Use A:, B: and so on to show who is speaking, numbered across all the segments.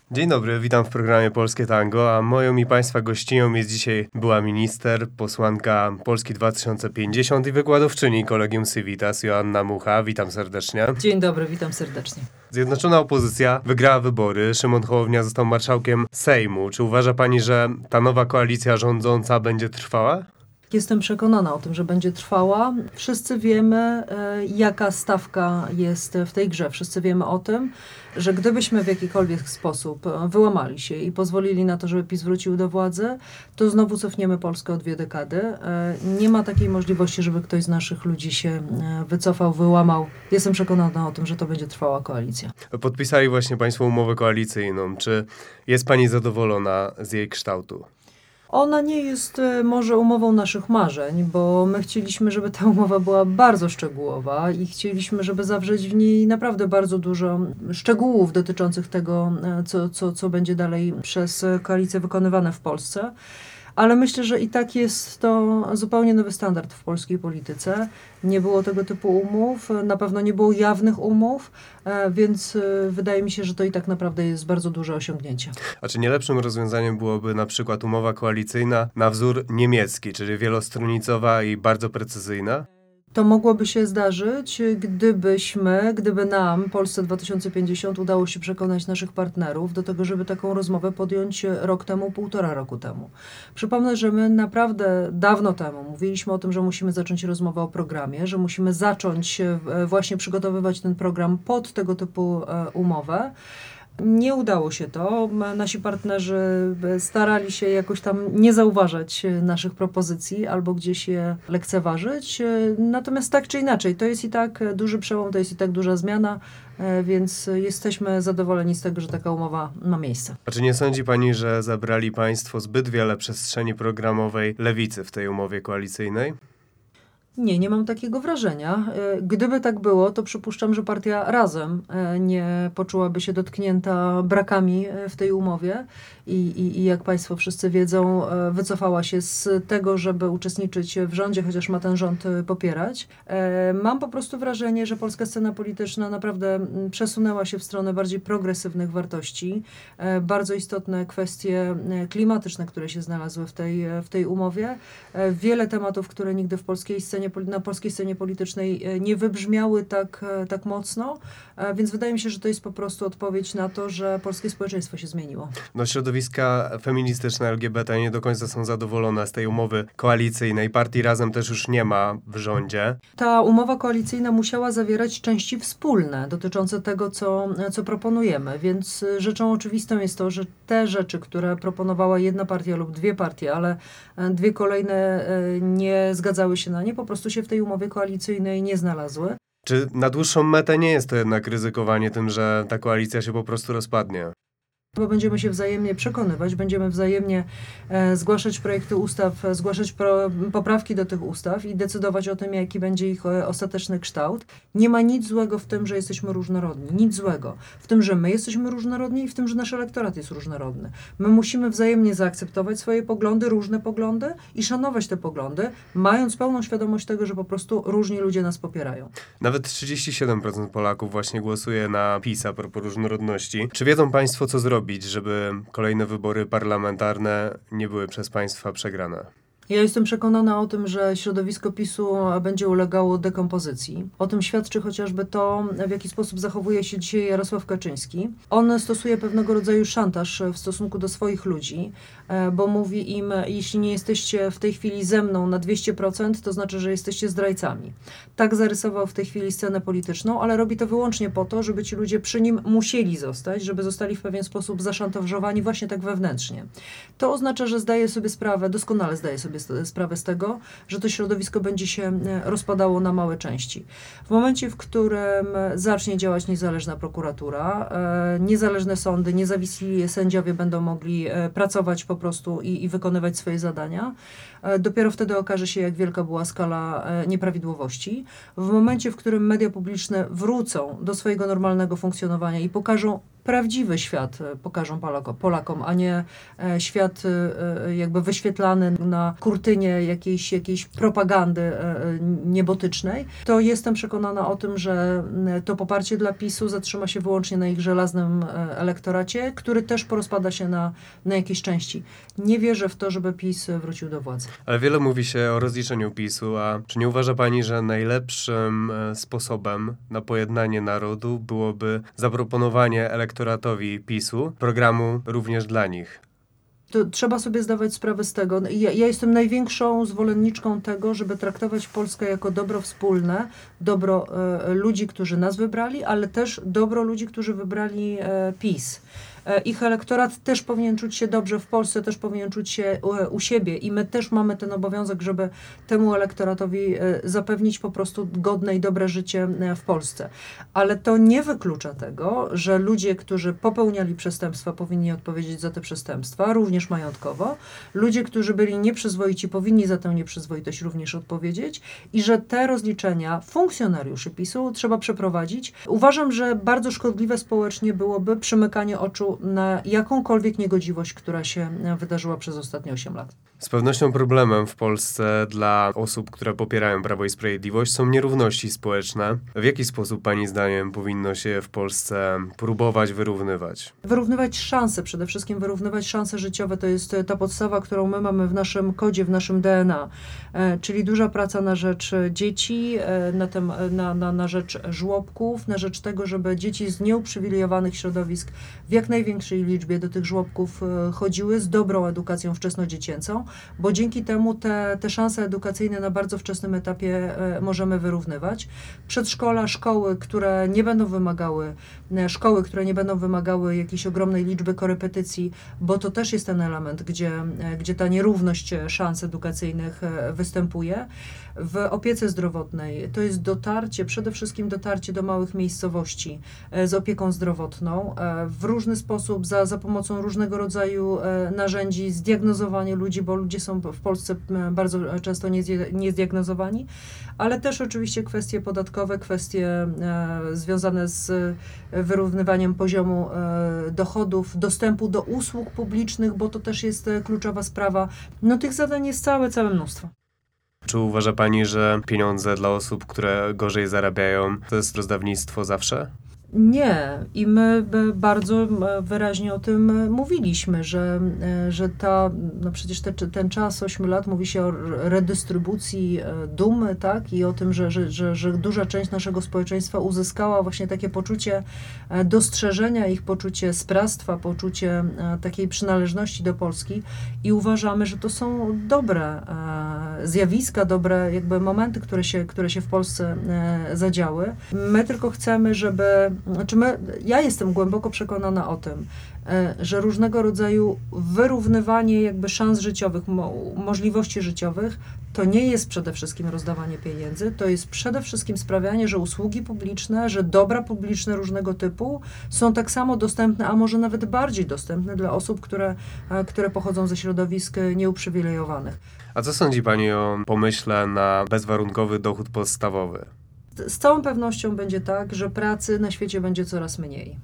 A: Dzień dobry, witam w programie Polskie Tango, a moją i Państwa gościnią jest dzisiaj była minister, posłanka Polski 2050 i wykładowczyni Collegium Civitas Joanna Mucha. Witam serdecznie.
B: Dzień dobry, witam serdecznie.
A: Zjednoczona opozycja wygrała wybory, Szymon Hołownia został marszałkiem Sejmu. Czy uważa Pani, że ta nowa koalicja rządząca będzie trwała?
B: Jestem przekonana o tym, że będzie trwała. Wszyscy wiemy, jaka stawka jest w tej grze. Wszyscy wiemy o tym, że gdybyśmy w jakikolwiek sposób wyłamali się i pozwolili na to, żeby PiS wrócił do władzy, to znowu cofniemy Polskę o 2 dekady. Nie ma takiej możliwości, żeby ktoś z naszych ludzi się wycofał, wyłamał. Jestem przekonana o tym, że to będzie trwała koalicja.
A: Podpisali właśnie Państwo umowę koalicyjną. Czy jest Pani zadowolona z jej kształtu?
B: Ona nie jest może umową naszych marzeń, bo my chcieliśmy, żeby ta umowa była bardzo szczegółowa i chcieliśmy, żeby zawrzeć w niej naprawdę bardzo dużo szczegółów dotyczących tego, co będzie dalej przez koalicję wykonywane w Polsce. Ale myślę, że i tak jest to zupełnie nowy standard w polskiej polityce. Nie było tego typu umów, na pewno nie było jawnych umów, więc wydaje mi się, że to i tak naprawdę jest bardzo duże osiągnięcie.
A: A czy nie lepszym rozwiązaniem byłoby na przykład umowa koalicyjna na wzór niemiecki, czyli wielostronicowa i bardzo precyzyjna?
B: To mogłoby się zdarzyć, gdyby nam, Polsce 2050, udało się przekonać naszych partnerów do tego, żeby taką rozmowę podjąć rok temu, 1,5 roku temu. Przypomnę, że my naprawdę dawno temu mówiliśmy o tym, że musimy zacząć rozmowę o programie, że musimy zacząć właśnie przygotowywać ten program pod tego typu umowę. Nie udało się to. Nasi partnerzy starali się jakoś tam nie zauważać naszych propozycji albo gdzieś je lekceważyć. Natomiast tak czy inaczej, to jest i tak duży przełom, to jest i tak duża zmiana, więc jesteśmy zadowoleni z tego, że taka umowa ma miejsce.
A: A czy nie sądzi Pani, że zabrali Państwo zbyt wiele przestrzeni programowej Lewicy w tej umowie koalicyjnej?
B: Nie mam takiego wrażenia. Gdyby tak było, to przypuszczam, że partia Razem nie poczułaby się dotknięta brakami w tej umowie i jak Państwo wszyscy wiedzą, wycofała się z tego, żeby uczestniczyć w rządzie, chociaż ma ten rząd popierać. Mam po prostu wrażenie, że polska scena polityczna naprawdę przesunęła się w stronę bardziej progresywnych wartości. Bardzo istotne kwestie klimatyczne, które się znalazły w tej umowie. Wiele tematów, które nigdy na polskiej scenie politycznej nie wybrzmiały tak mocno, więc wydaje mi się, że to jest po prostu odpowiedź na to, że polskie społeczeństwo się zmieniło.
A: No, środowiska feministyczne LGBT nie do końca są zadowolone z tej umowy koalicyjnej. Partii Razem też już nie ma w rządzie.
B: Ta umowa koalicyjna musiała zawierać części wspólne dotyczące tego, co proponujemy, więc rzeczą oczywistą jest to, że te rzeczy, które proponowała jedna partia lub 2 partie, ale 2 kolejne nie zgadzały się na nie, po prostu się w tej umowie koalicyjnej nie znalazły.
A: Czy na dłuższą metę nie jest to jednak ryzykowanie tym, że ta koalicja się po prostu rozpadnie?
B: Bo będziemy się wzajemnie przekonywać, będziemy wzajemnie zgłaszać projekty ustaw, zgłaszać poprawki do tych ustaw i decydować o tym, jaki będzie ich ostateczny kształt. Nie ma nic złego w tym, że jesteśmy różnorodni. Nic złego w tym, że my jesteśmy różnorodni i w tym, że nasz elektorat jest różnorodny. My musimy wzajemnie zaakceptować swoje poglądy, różne poglądy i szanować te poglądy, mając pełną świadomość tego, że po prostu różni ludzie nas popierają.
A: Nawet 37% Polaków właśnie głosuje na PiS a propos różnorodności. Czy wiedzą Państwo, co zrobić, żeby kolejne wybory parlamentarne nie były przez państwa przegrane?
B: Ja jestem przekonana o tym, że środowisko PiS-u będzie ulegało dekompozycji. O tym świadczy chociażby to, w jaki sposób zachowuje się dzisiaj Jarosław Kaczyński. On stosuje pewnego rodzaju szantaż w stosunku do swoich ludzi, bo mówi im, jeśli nie jesteście w tej chwili ze mną na 200%, to znaczy, że jesteście zdrajcami. Tak zarysował w tej chwili scenę polityczną, ale robi to wyłącznie po to, żeby ci ludzie przy nim musieli zostać, żeby zostali w pewien sposób zaszantażowani właśnie tak wewnętrznie. To oznacza, że doskonale zdaje sobie sprawę z tego, że to środowisko będzie się rozpadało na małe części. W momencie, w którym zacznie działać niezależna prokuratura, niezależne sądy, niezawiśli sędziowie będą mogli pracować po prostu i wykonywać swoje zadania, dopiero wtedy okaże się, jak wielka była skala nieprawidłowości. W momencie, w którym media publiczne wrócą do swojego normalnego funkcjonowania i pokażą prawdziwy świat pokażą Polakom, a nie świat jakby wyświetlany na kurtynie jakiejś propagandy niebotycznej, to jestem przekonana o tym, że to poparcie dla PiS-u zatrzyma się wyłącznie na ich żelaznym elektoracie, który też porozpada się na jakieś części. Nie wierzę w to, żeby PiS wrócił do władzy.
A: Ale wiele mówi się o rozliczeniu PiS-u, a czy nie uważa pani, że najlepszym sposobem na pojednanie narodu byłoby zaproponowanie elektoratowi PiS-u programu również dla nich?
B: To trzeba sobie zdawać sprawę z tego. Ja jestem największą zwolenniczką tego, żeby traktować Polskę jako dobro wspólne, dobro ludzi, którzy nas wybrali, ale też dobro ludzi, którzy wybrali PiS. Ich elektorat też powinien czuć się dobrze w Polsce, też powinien czuć się u siebie i my też mamy ten obowiązek, żeby temu elektoratowi zapewnić po prostu godne i dobre życie w Polsce. Ale to nie wyklucza tego, że ludzie, którzy popełniali przestępstwa, powinni odpowiedzieć za te przestępstwa, również majątkowo. Ludzie, którzy byli nieprzyzwoici, powinni za tę nieprzyzwoitość również odpowiedzieć i że te rozliczenia funkcjonariuszy PiS-u trzeba przeprowadzić. Uważam, że bardzo szkodliwe społecznie byłoby przymykanie oczu na jakąkolwiek niegodziwość, która się wydarzyła przez ostatnie 8 lat.
A: Z pewnością problemem w Polsce dla osób, które popierają Prawo i Sprawiedliwość, są nierówności społeczne. W jaki sposób pani zdaniem powinno się w Polsce próbować wyrównywać?
B: Wyrównywać szanse, przede wszystkim wyrównywać szanse życiowe, to jest ta podstawa, którą my mamy w naszym kodzie, w naszym DNA, czyli duża praca na rzecz dzieci, na rzecz żłobków, na rzecz tego, żeby dzieci z nieuprzywilejowanych środowisk w jak największej liczbie do tych żłobków chodziły z dobrą edukacją wczesnodziecięcą, bo dzięki temu te szanse edukacyjne na bardzo wczesnym etapie możemy wyrównywać. Przedszkola, szkoły, które nie będą wymagały jakiejś ogromnej liczby korepetycji, bo to też jest ten element, gdzie ta nierówność szans edukacyjnych występuje. W opiece zdrowotnej to jest przede wszystkim dotarcie do małych miejscowości z opieką zdrowotną, w różny sposób, za pomocą różnego rodzaju narzędzi, zdiagnozowanie ludzi, bo ludzie są w Polsce bardzo często niezdiagnozowani, ale też oczywiście kwestie podatkowe, kwestie związane z wyrównywaniem poziomu dochodów, dostępu do usług publicznych, bo to też jest kluczowa sprawa. No tych zadań jest całe mnóstwo.
A: Czy uważa pani, że pieniądze dla osób, które gorzej zarabiają, to jest rozdawnictwo zawsze?
B: Nie. I my bardzo wyraźnie o tym mówiliśmy, że przecież ten czas 8 lat mówi się o redystrybucji dumy, tak? I o tym, że duża część naszego społeczeństwa uzyskała właśnie takie poczucie dostrzeżenia, ich poczucie sprawstwa, poczucie takiej przynależności do Polski i uważamy, że to są dobre zjawiska, dobre jakby momenty, które się w Polsce zadziały. My tylko chcemy, ja jestem głęboko przekonana o tym, że różnego rodzaju wyrównywanie jakby szans życiowych, możliwości życiowych, to nie jest przede wszystkim rozdawanie pieniędzy, to jest przede wszystkim sprawianie, że usługi publiczne, że dobra publiczne różnego typu są tak samo dostępne, a może nawet bardziej dostępne dla osób, które pochodzą ze środowisk nieuprzywilejowanych.
A: A co sądzi pani o pomyśle na bezwarunkowy dochód podstawowy?
B: Z całą pewnością będzie tak, że pracy na świecie będzie coraz mniej,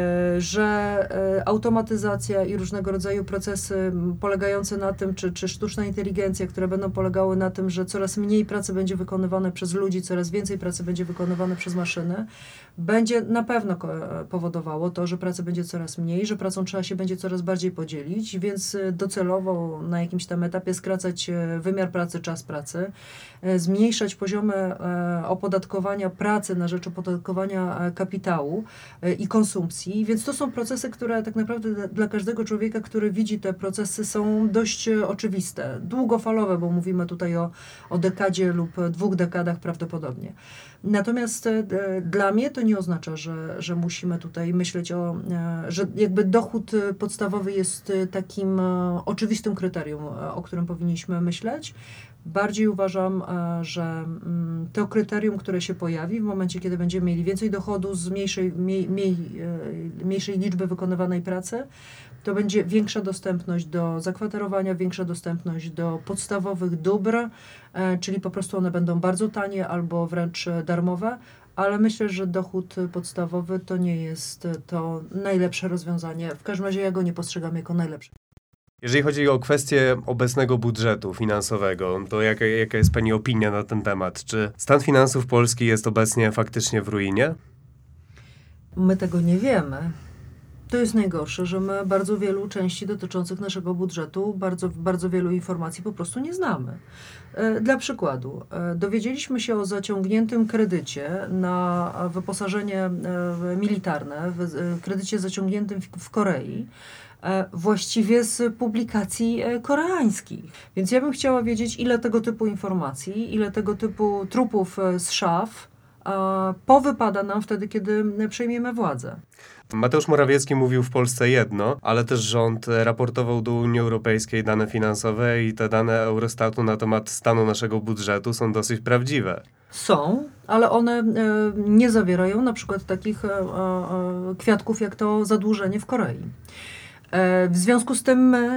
B: że automatyzacja i różnego rodzaju procesy polegające na tym, czy sztuczna inteligencja, które będą polegały na tym, że coraz mniej pracy będzie wykonywane przez ludzi, coraz więcej pracy będzie wykonywane przez maszyny, będzie na pewno powodowało to, że pracy będzie coraz mniej, że pracą trzeba się będzie coraz bardziej podzielić, więc docelowo na jakimś tam etapie skracać wymiar pracy, czas pracy, zmniejszać poziomy opodatkowania pracy na rzecz opodatkowania kapitału i konsumpcji, więc to są procesy, które tak naprawdę dla każdego człowieka, który widzi te procesy, są dość oczywiste, długofalowe, bo mówimy tutaj o dekadzie lub 2 dekadach prawdopodobnie. Natomiast dla mnie to nie oznacza, że musimy tutaj myśleć że jakby dochód podstawowy jest takim oczywistym kryterium, o którym powinniśmy myśleć. Bardziej uważam, że to kryterium, które się pojawi w momencie, kiedy będziemy mieli więcej dochodu z mniejszej liczby wykonywanej pracy, to będzie większa dostępność do zakwaterowania, większa dostępność do podstawowych dóbr, czyli po prostu one będą bardzo tanie albo wręcz darmowe, ale myślę, że dochód podstawowy to nie jest to najlepsze rozwiązanie. W każdym razie ja go nie postrzegam jako najlepsze.
A: Jeżeli chodzi o kwestię obecnego budżetu finansowego, to jaka jest Pani opinia na ten temat? Czy stan finansów Polski jest obecnie faktycznie w ruinie?
B: My tego nie wiemy. To jest najgorsze, że my bardzo wielu części dotyczących naszego budżetu, bardzo wielu informacji po prostu nie znamy. Dla przykładu, dowiedzieliśmy się o zaciągniętym kredycie na wyposażenie militarne, kredycie zaciągniętym w Korei, właściwie z publikacji koreańskich. Więc ja bym chciała wiedzieć, ile tego typu informacji, ile tego typu trupów z szaf powypada nam wtedy, kiedy przejmiemy władzę.
A: Mateusz Morawiecki mówił w Polsce jedno, ale też rząd raportował do Unii Europejskiej dane finansowe i te dane Eurostatu na temat stanu naszego budżetu są dosyć prawdziwe.
B: Są, ale one nie zawierają na przykład takich kwiatków jak to zadłużenie w Korei. W związku z tym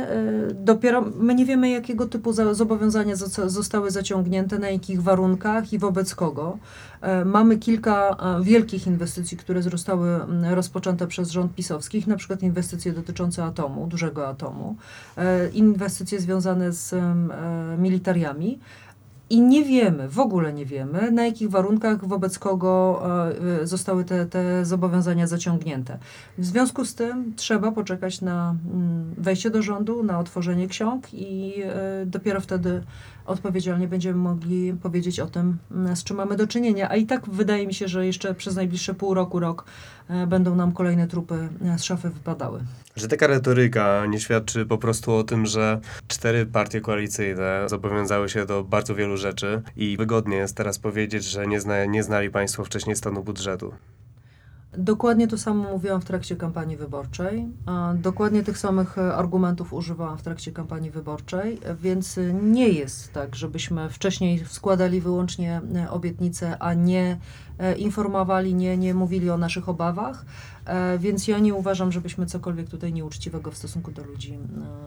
B: my nie wiemy, jakiego typu zobowiązania zostały zaciągnięte, na jakich warunkach i wobec kogo. Mamy kilka wielkich inwestycji, które zostały rozpoczęte przez rząd pisowskich, na przykład inwestycje dotyczące atomu, dużego atomu, inwestycje związane z militariami. I nie wiemy, w ogóle nie wiemy, na jakich warunkach, wobec kogo zostały te zobowiązania zaciągnięte. W związku z tym trzeba poczekać na wejście do rządu, na otworzenie ksiąg i dopiero wtedy odpowiedzialnie będziemy mogli powiedzieć o tym, z czym mamy do czynienia. A i tak wydaje mi się, że jeszcze przez najbliższe pół roku, rok będą nam kolejne trupy z szafy wypadały.
A: Że taka retoryka nie świadczy po prostu o tym, że 4 partie koalicyjne zobowiązały się do bardzo wielu rzeczy i wygodnie jest teraz powiedzieć, że nie znali Państwo wcześniej stanu budżetu.
B: Dokładnie to samo mówiłam w trakcie kampanii wyborczej. Dokładnie tych samych argumentów używałam w trakcie kampanii wyborczej, więc nie jest tak, żebyśmy wcześniej składali wyłącznie obietnice, a nie informowali, nie mówili o naszych obawach. Więc ja nie uważam, żebyśmy cokolwiek tutaj nieuczciwego w stosunku do ludzi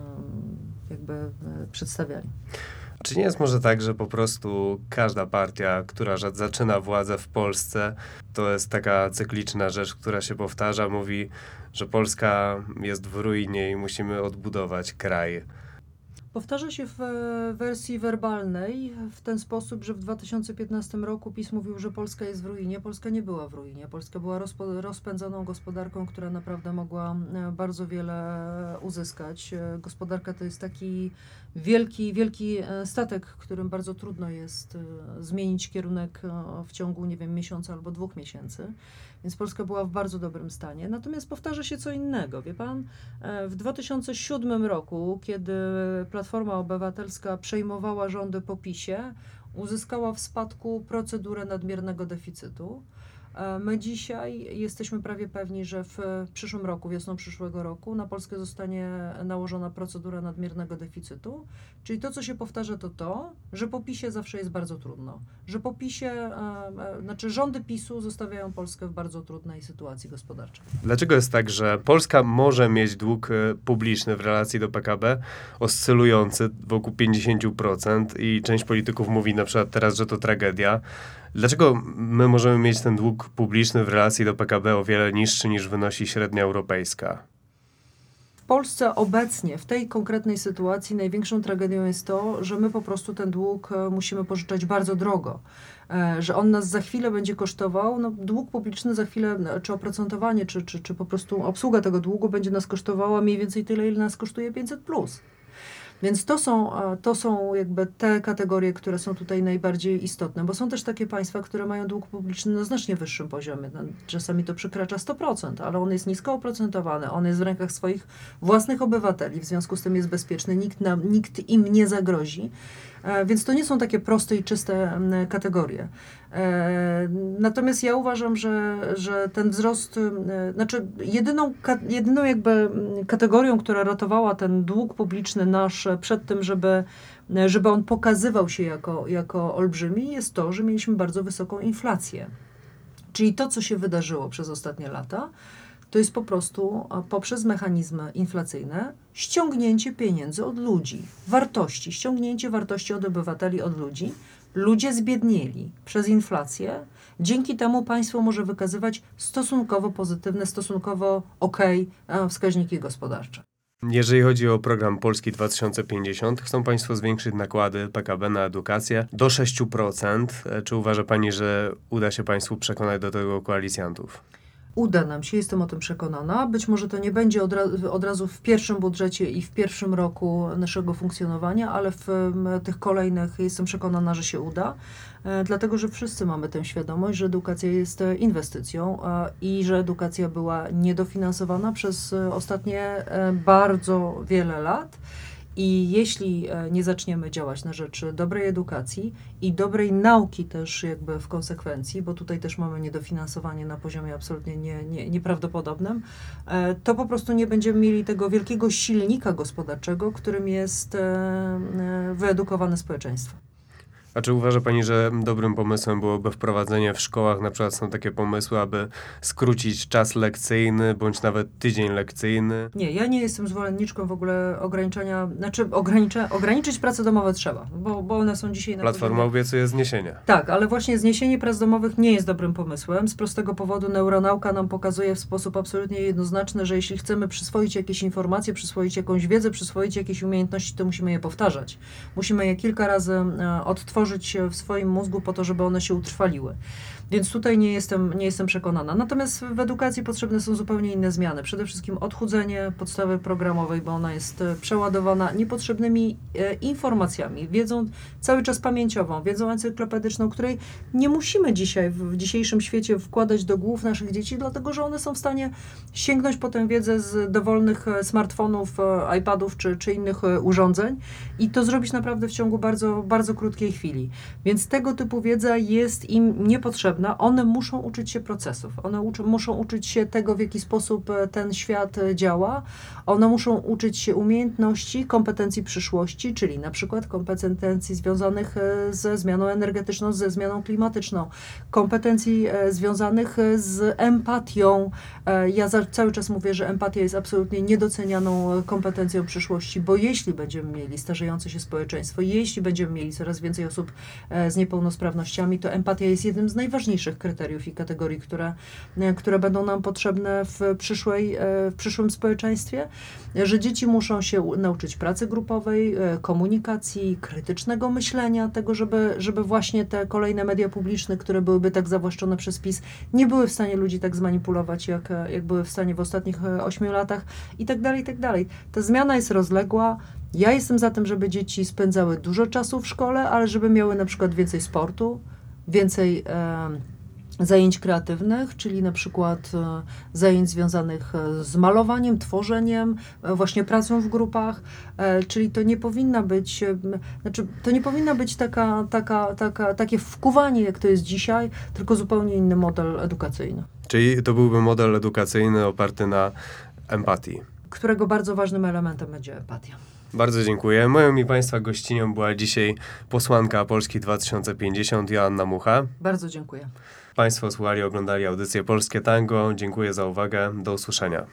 B: jakby przedstawiali.
A: Czy nie jest może tak, że po prostu każda partia, która zaczyna władzę w Polsce, to jest taka cykliczna rzecz, która się powtarza, mówi, że Polska jest w ruinie i musimy odbudować kraj?
B: Powtarza się w wersji werbalnej w ten sposób, że w 2015 roku PiS mówił, że Polska jest w ruinie. Polska nie była w ruinie. Polska była rozpędzoną gospodarką, która naprawdę mogła bardzo wiele uzyskać. Gospodarka to jest taki wielki statek, którym bardzo trudno jest zmienić kierunek w ciągu, nie wiem, miesiąca albo 2 miesięcy. Więc Polska była w bardzo dobrym stanie. Natomiast powtarza się co innego. Wie pan, w 2007 roku, kiedy Platforma Obywatelska przejmowała rządy po PiS-ie, uzyskała w spadku procedurę nadmiernego deficytu. My dzisiaj jesteśmy prawie pewni, że w przyszłym roku, wiosną przyszłego roku, na Polskę zostanie nałożona procedura nadmiernego deficytu. Czyli to, co się powtarza, to, że po PiS-ie zawsze jest bardzo trudno. Że po PiS-ie, rządy PiS-u zostawiają Polskę w bardzo trudnej sytuacji gospodarczej.
A: Dlaczego jest tak, że Polska może mieć dług publiczny w relacji do PKB oscylujący wokół 50% i część polityków mówi na przykład teraz, że to tragedia? Dlaczego my możemy mieć ten dług publiczny w relacji do PKB o wiele niższy niż wynosi średnia europejska?
B: W Polsce obecnie, w tej konkretnej sytuacji, największą tragedią jest to, że my po prostu ten dług musimy pożyczać bardzo drogo. Że on nas za chwilę będzie kosztował, dług publiczny za chwilę, czy oprocentowanie, czy po prostu obsługa tego długu będzie nas kosztowała mniej więcej tyle, ile nas kosztuje 500+. Więc to są jakby te kategorie, które są tutaj najbardziej istotne, bo są też takie państwa, które mają dług publiczny na znacznie wyższym poziomie. Czasami to przekracza 100%, ale on jest nisko oprocentowany, on jest w rękach swoich własnych obywateli, w związku z tym jest bezpieczny, nikt im nie zagrozi. Więc to nie są takie proste i czyste kategorie. Natomiast ja uważam, że ten wzrost, jedyną jakby kategorią, która ratowała ten dług publiczny nasz przed tym, żeby on pokazywał się jako olbrzymi, jest to, że mieliśmy bardzo wysoką inflację. Czyli to, co się wydarzyło przez ostatnie lata, to jest po prostu poprzez mechanizmy inflacyjne ściągnięcie pieniędzy od ludzi, ściągnięcie wartości od obywateli, od ludzi. Ludzie zbiednieli przez inflację Dzięki temu państwo może wykazywać stosunkowo pozytywne, stosunkowo wskaźniki gospodarcze.
A: Jeżeli chodzi o program Polski 2050, chcą Państwo zwiększyć nakłady PKB na edukację do 6%. Czy uważa Pani, że uda się Państwu przekonać do tego koalicjantów?
B: Uda nam się, jestem o tym przekonana. Być może to nie będzie od razu w pierwszym budżecie i w pierwszym roku naszego funkcjonowania, ale w tych kolejnych jestem przekonana, że się uda. Dlatego, że wszyscy mamy tę świadomość, że edukacja jest inwestycją i że edukacja była niedofinansowana przez ostatnie bardzo wiele lat. I jeśli nie zaczniemy działać na rzecz dobrej edukacji i dobrej nauki też jakby w konsekwencji, bo tutaj też mamy niedofinansowanie na poziomie absolutnie nieprawdopodobnym, to po prostu nie będziemy mieli tego wielkiego silnika gospodarczego, którym jest wyedukowane społeczeństwo.
A: A czy uważa Pani, że dobrym pomysłem byłoby wprowadzenie w szkołach, na przykład są takie pomysły, aby skrócić czas lekcyjny, bądź nawet tydzień lekcyjny?
B: Nie, ja nie jestem zwolenniczką w ogóle ograniczyć prace domowe trzeba, bo one są dzisiaj na
A: Platforma
B: poziomie...
A: obiecuje zniesienie.
B: Tak, ale właśnie zniesienie prac domowych nie jest dobrym pomysłem. Z prostego powodu neuronauka nam pokazuje w sposób absolutnie jednoznaczny, że jeśli chcemy przyswoić jakieś informacje, przyswoić jakąś wiedzę, przyswoić jakieś umiejętności, to musimy je powtarzać. Musimy je kilka razy odtworzyć w swoim mózgu po to, żeby one się utrwaliły. Więc tutaj nie jestem przekonana. Natomiast w edukacji potrzebne są zupełnie inne zmiany. Przede wszystkim odchudzenie podstawy programowej, bo ona jest przeładowana niepotrzebnymi informacjami, wiedzą cały czas pamięciową, wiedzą encyklopedyczną, której nie musimy dzisiaj w dzisiejszym świecie wkładać do głów naszych dzieci, dlatego że one są w stanie sięgnąć po tę wiedzę z dowolnych smartfonów, iPadów czy innych urządzeń i to zrobić naprawdę w ciągu bardzo, bardzo krótkiej chwili. Więc tego typu wiedza jest im niepotrzebna. One muszą uczyć się procesów, one muszą uczyć się tego, w jaki sposób ten świat działa, one muszą uczyć się umiejętności, kompetencji przyszłości, czyli na przykład kompetencji związanych ze zmianą energetyczną, ze zmianą klimatyczną, kompetencji związanych z empatią. Ja cały czas mówię, że empatia jest absolutnie niedocenianą kompetencją przyszłości, bo jeśli będziemy mieli starzejące się społeczeństwo, jeśli będziemy mieli coraz więcej osób z niepełnosprawnościami, to empatia jest jednym z najważniejszych kryteriów i kategorii, które będą nam potrzebne w przyszłym społeczeństwie, że dzieci muszą się nauczyć pracy grupowej, komunikacji, krytycznego myślenia, tego, żeby właśnie te kolejne media publiczne, które byłyby tak zawłaszczone przez PiS, nie były w stanie ludzi tak zmanipulować, jak były w stanie w ostatnich 8 latach i tak dalej, i tak dalej. Ta zmiana jest rozległa. Ja jestem za tym, żeby dzieci spędzały dużo czasu w szkole, ale żeby miały na przykład więcej sportu, więcej zajęć kreatywnych, czyli na przykład zajęć związanych z malowaniem, tworzeniem, właśnie pracą w grupach, czyli to nie powinna być, takie wkuwanie, jak to jest dzisiaj, tylko zupełnie inny model edukacyjny.
A: Czyli to byłby model edukacyjny oparty na empatii.
B: Którego bardzo ważnym elementem będzie empatia.
A: Bardzo dziękuję. Moją i Państwa gościnią była dzisiaj posłanka Polski 2050 Joanna Mucha.
B: Bardzo dziękuję.
A: Państwo słuchali, oglądali audycję Polskie Tango. Dziękuję za uwagę. Do usłyszenia.